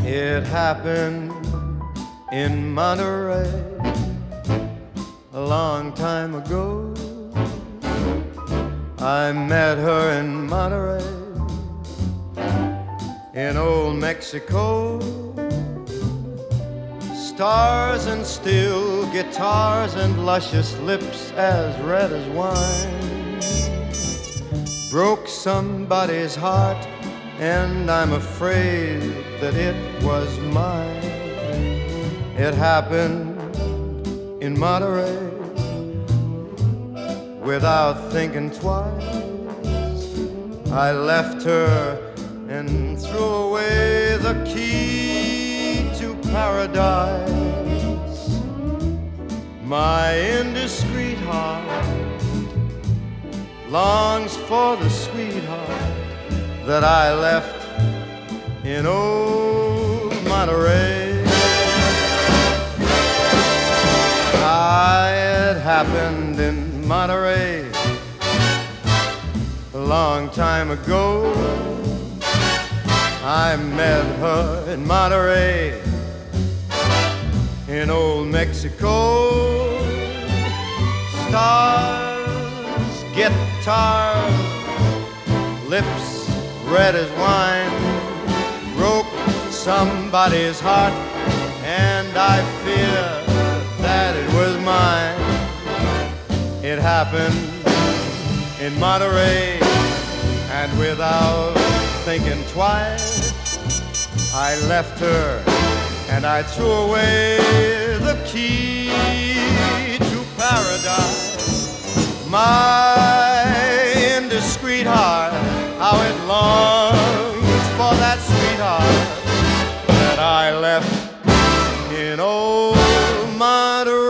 It happened in Monterey a long time ago. I met her in Monterey, in old Mexico. Stars and steel guitars and luscious lips as red as wine broke somebody's heart, and I'm afraid that it was mine. It happened in Monterey without thinking twice. I left her and threw away the key to paradise. My indiscreet heart longs for the sweetheart that I left in old Monterey. It happened in Monterey a long time ago. I met her in Monterey, in old Mexico. Stars, guitars, lips red as wine broke somebody's heart, and I fear that it was mine. It happened in Monterey, and without thinking twice, I left her and I threw away the key to paradise. My indiscreet heart, how it longs for that sweetheart that I left in old Monterey.